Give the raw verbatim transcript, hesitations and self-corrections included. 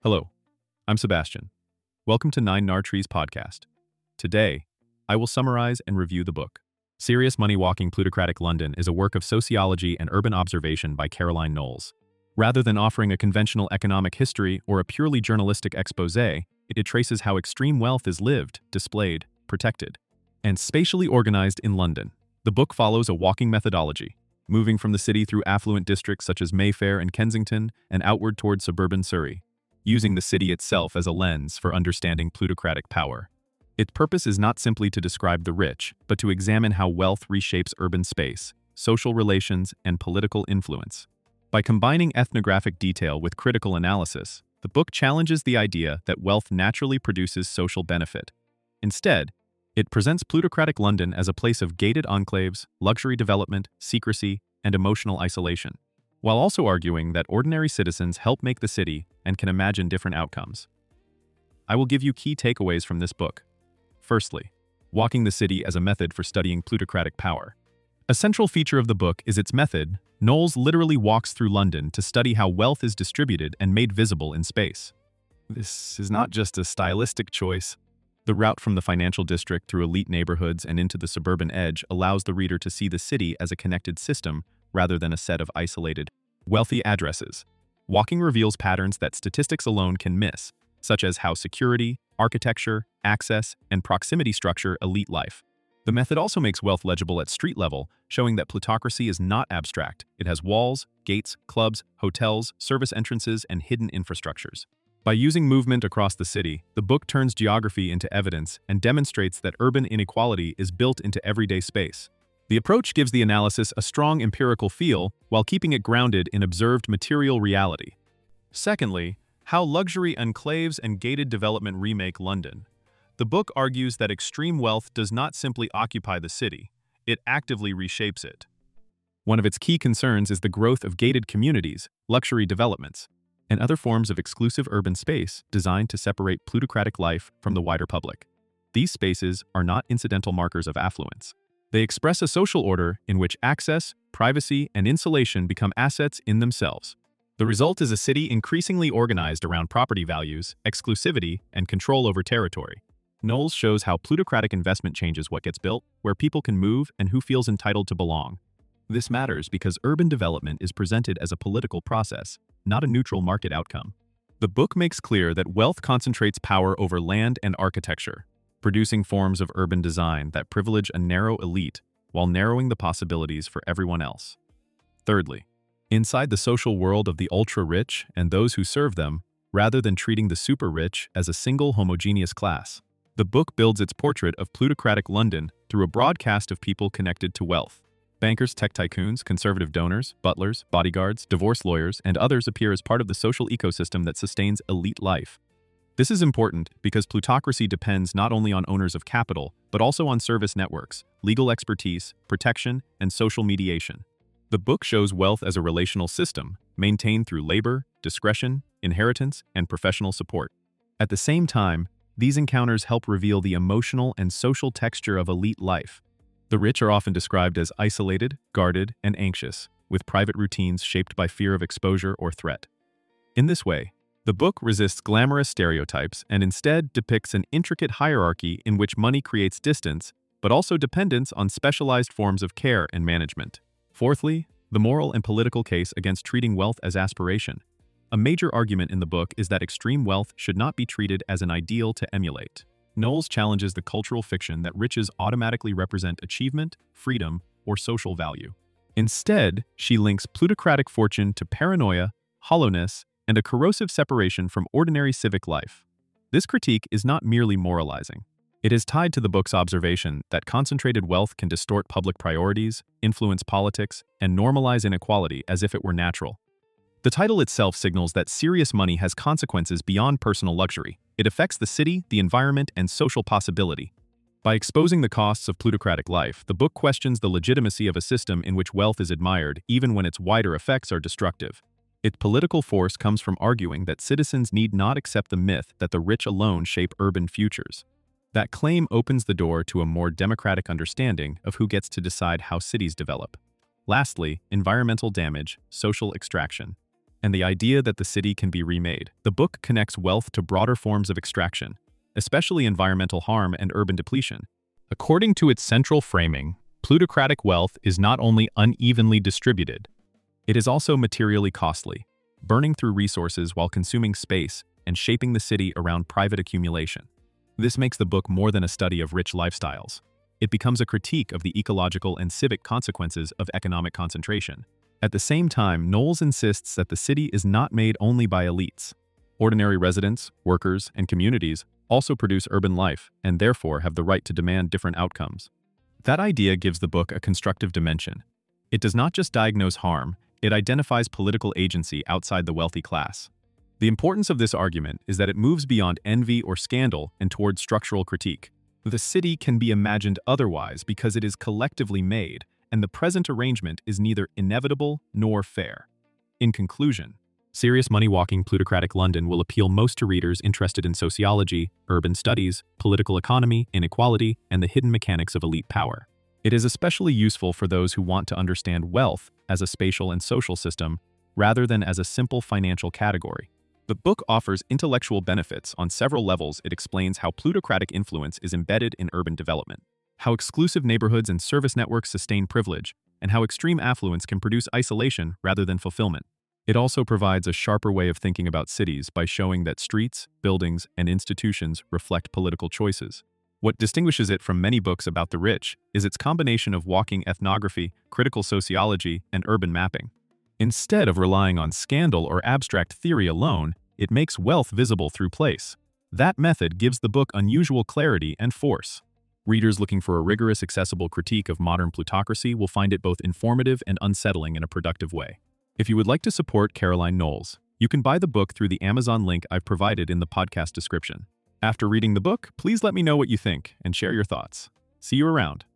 Hello, I'm Sebastian. Welcome to Nine Nar Trees podcast. Today, I will summarize and review the book. Serious Money Walking Plutocratic London is a work of sociology and urban observation by Caroline Knowles. Rather than offering a conventional economic history or a purely journalistic exposé, it traces how extreme wealth is lived, displayed, protected, and spatially organized in London. The book follows a walking methodology, moving from the city through affluent districts such as Mayfair and Kensington and outward toward suburban Surrey, using the city itself as a lens for understanding plutocratic power. Its purpose is not simply to describe the rich, but to examine how wealth reshapes urban space, social relations, and political influence. By combining ethnographic detail with critical analysis, the book challenges the idea that wealth naturally produces social benefit. Instead, it presents plutocratic London as a place of gated enclaves, luxury development, secrecy, and emotional isolation, while also arguing that ordinary citizens help make the city and can imagine different outcomes. I will give you key takeaways from this book. Firstly, walking the city as a method for studying plutocratic power. A central feature of the book is its method. Knowles literally walks through London to study how wealth is distributed and made visible in space. This is not just a stylistic choice. The route from the financial district through elite neighborhoods and into the suburban edge allows the reader to see the city as a connected system rather than a set of isolated, wealthy addresses. Walking reveals patterns that statistics alone can miss, such as how security, architecture, access, and proximity structure elite life. The method also makes wealth legible at street level, showing that plutocracy is not abstract. It has walls, gates, clubs, hotels, service entrances, and hidden infrastructures. By using movement across the city, the book turns geography into evidence and demonstrates that urban inequality is built into everyday space. The approach gives the analysis a strong empirical feel while keeping it grounded in observed material reality. Secondly, how luxury enclaves and gated development remake London. The book argues that extreme wealth does not simply occupy the city, it actively reshapes it. One of its key concerns is the growth of gated communities, luxury developments, and other forms of exclusive urban space designed to separate plutocratic life from the wider public. These spaces are not incidental markers of affluence. They express a social order in which access, privacy, and insulation become assets in themselves. The result is a city increasingly organized around property values, exclusivity, and control over territory. Knowles shows how plutocratic investment changes what gets built, where people can move, and who feels entitled to belong. This matters because urban development is presented as a political process, not a neutral market outcome. The book makes clear that wealth concentrates power over land and architecture, producing forms of urban design that privilege a narrow elite while narrowing the possibilities for everyone else. Thirdly, inside the social world of the ultra-rich and those who serve them, rather than treating the super-rich as a single homogeneous class, the book builds its portrait of plutocratic London through a broad cast of people connected to wealth. Bankers, tech tycoons, conservative donors, butlers, bodyguards, divorce lawyers, and others appear as part of the social ecosystem that sustains elite life. This is important because plutocracy depends not only on owners of capital, but also on service networks, legal expertise, protection, and social mediation. The book shows wealth as a relational system, maintained through labor, discretion, inheritance, and professional support. At the same time, these encounters help reveal the emotional and social texture of elite life. The rich are often described as isolated, guarded, and anxious, with private routines shaped by fear of exposure or threat. In this way, the book resists glamorous stereotypes and instead depicts an intricate hierarchy in which money creates distance, but also dependence on specialized forms of care and management. Fourthly, the moral and political case against treating wealth as aspiration. A major argument in the book is that extreme wealth should not be treated as an ideal to emulate. Knowles challenges the cultural fiction that riches automatically represent achievement, freedom, or social value. Instead, she links plutocratic fortune to paranoia, hollowness, and a corrosive separation from ordinary civic life. This critique is not merely moralizing. It is tied to the book's observation that concentrated wealth can distort public priorities, influence politics, and normalize inequality as if it were natural. The title itself signals that serious money has consequences beyond personal luxury. It affects the city, the environment, and social possibility. By exposing the costs of plutocratic life, the book questions the legitimacy of a system in which wealth is admired even when its wider effects are destructive. Its political force comes from arguing that citizens need not accept the myth that the rich alone shape urban futures. That claim opens the door to a more democratic understanding of who gets to decide how cities develop. Lastly, environmental damage, social extraction. and the idea that the city can be remade. The book connects wealth to broader forms of extraction, especially environmental harm and urban depletion. According to its central framing, plutocratic wealth is not only unevenly distributed, it is also materially costly, burning through resources while consuming space and shaping the city around private accumulation. This makes the book more than a study of rich lifestyles. It becomes a critique of the ecological and civic consequences of economic concentration. At the same time, Knowles insists that the city is not made only by elites. Ordinary residents, workers, and communities also produce urban life and therefore have the right to demand different outcomes. That idea gives the book a constructive dimension. It does not just diagnose harm, it identifies political agency outside the wealthy class. The importance of this argument is that it moves beyond envy or scandal and toward structural critique. The city can be imagined otherwise because it is collectively made, and the present arrangement is neither inevitable nor fair. In conclusion, Serious Money Walking Plutocratic London will appeal most to readers interested in sociology, urban studies, political economy, inequality, and the hidden mechanics of elite power. It is especially useful for those who want to understand wealth as a spatial and social system rather than as a simple financial category. The book offers intellectual benefits on several levels. It explains how plutocratic influence is embedded in urban development, how exclusive neighborhoods and service networks sustain privilege, and how extreme affluence can produce isolation rather than fulfillment. It also provides a sharper way of thinking about cities by showing that streets, buildings, and institutions reflect political choices. What distinguishes it from many books about the rich is its combination of walking ethnography, critical sociology, and urban mapping. Instead of relying on scandal or abstract theory alone, it makes wealth visible through place. That method gives the book unusual clarity and force. Readers looking for a rigorous, accessible critique of modern plutocracy will find it both informative and unsettling in a productive way. If you would like to support Caroline Knowles, you can buy the book through the Amazon link I've provided in the podcast description. After reading the book, please let me know what you think and share your thoughts. See you around.